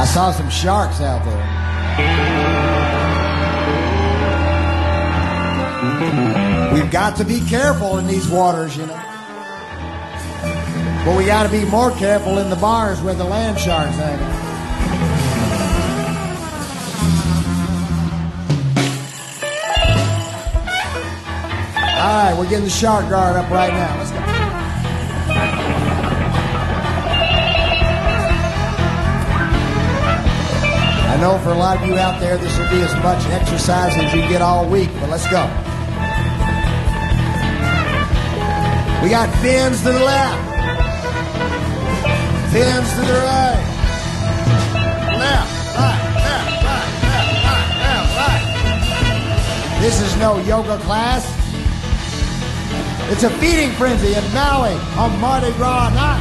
I saw some sharks out there. We've got to be careful in these waters, you know. But we got to be more careful in the bars where the land sharks hang out. All right, we're getting the shark guard up right now. Let's go. I know for a lot of you out there, this will be as much exercise as you get all week, but let's go. We got fins to the left, fins to the right, left, right, left, right, left, right, left, right. This is no yoga class. It's a feeding frenzy in Maui on Mardi Gras night.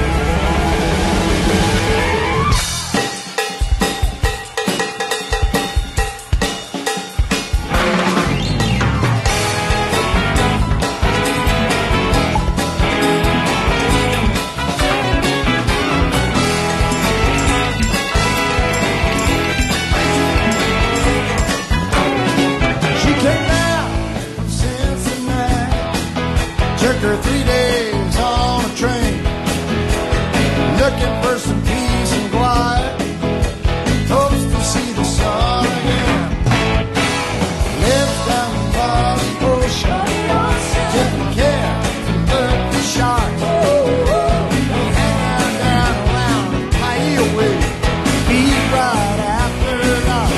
After 3 days on a train, looking for some peace and quiet, hopes to see the sun again. Lives down by the ocean, taking care of the sharks. We hang out down around Hideaway, feed right after dark.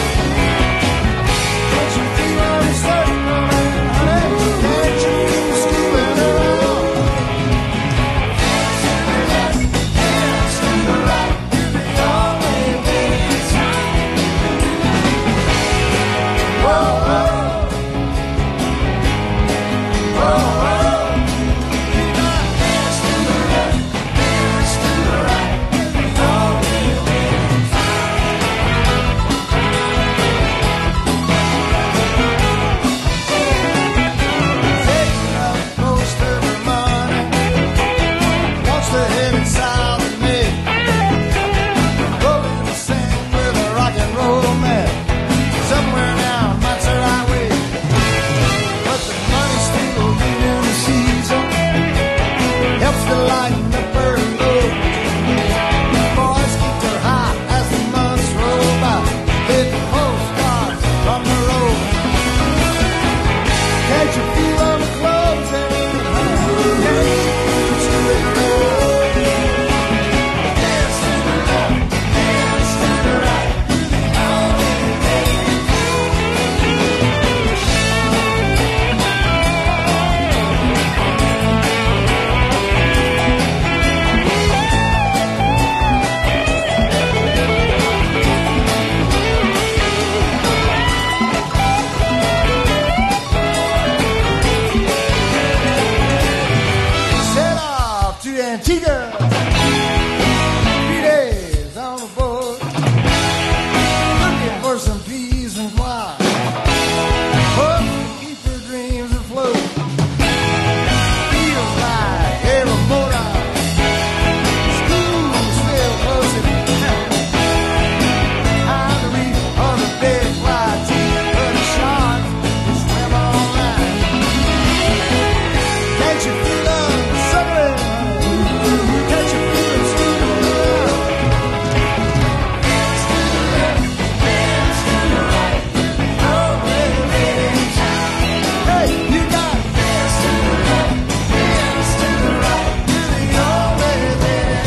Don't you feel uncertain, honey? Can't you feel the scooping around? Dance to the right, you're the only way in time. Whoa, whoa. Whoa, whoa. You got dance to the left, dance to the right, you're the only way in taking up most of her money, wants to head inside with me, rolling the sand with a rock and roll man, somewhere down Montserrat Way. But the money's still in the season, helps to lighten up her load. Boys keep their high as the months roll by, hitting postcards from the road. Can't you feel them closing? Can't you feel the street road? Dance to the left, dance to the right, you're the only way. Set off to Antigua. 3 days on the boat, looking for some peace and quiet. Hope to keep your dreams afloat. Feels like every motor. School's still closing. I'm the reef on the big fly teeth, but the sharks will swim all night. Can't you feel them suckling? Can't you feel them scooping around? Dance to the left, dance to the right, only way in town. Hey, you got dance to the left, dance to the right, you're the only way in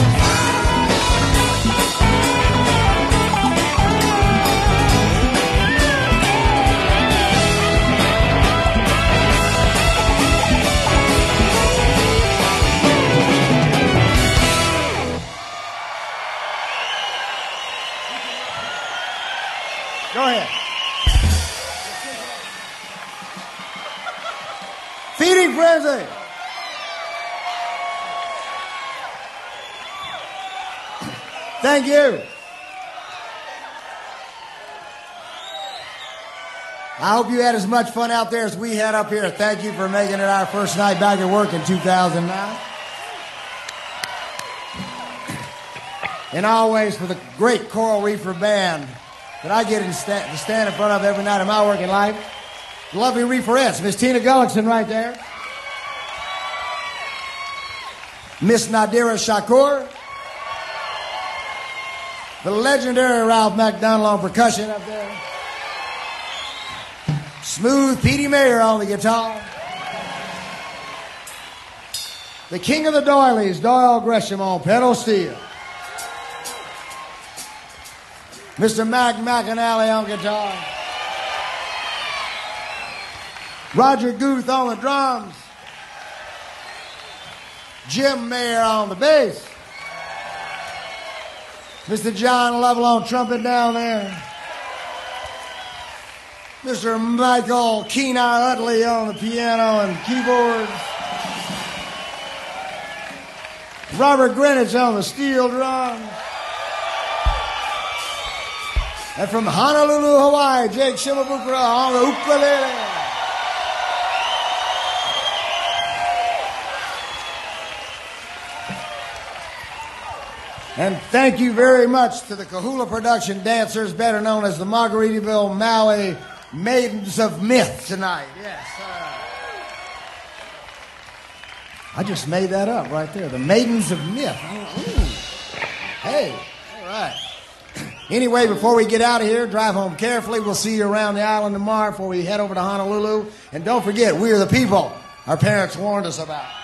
Go ahead. Feeding frenzy. Thank you. I hope you had as much fun out there as we had up here. Thank you for making it our first night back at work in 2009. And always for the great Coral Reefer Band that I get to stand in front of every night of my working life. The lovely Reeferettes, Miss Tina Gullickson right there. Miss Nadira Shakur. The legendary Ralph McDonald on percussion up there. Smooth Petey Mayer on the guitar. The king of the doilies, Doyle Gresham on pedal steel. Mr. Mac McAnally on guitar. Roger Guth on the drums. Jim Mayer on the bass. Mr. John Lovell on trumpet down there. Mr. Michael Kenai Utley on the piano and keyboards. Robert Greenwich on the steel drum. And from Honolulu, Hawaii, Jake Shimabukuro on the ukulele. And thank you very much to the Kahula Production dancers, better known as the Margaritaville Maui Maidens of Myth tonight. Yes. I just made that up right there. The Maidens of Myth. Ooh. Hey, all right. Anyway, before we get out of here, drive home carefully. We'll see you around the island tomorrow before we head over to Honolulu. And don't forget, we are the people our parents warned us about.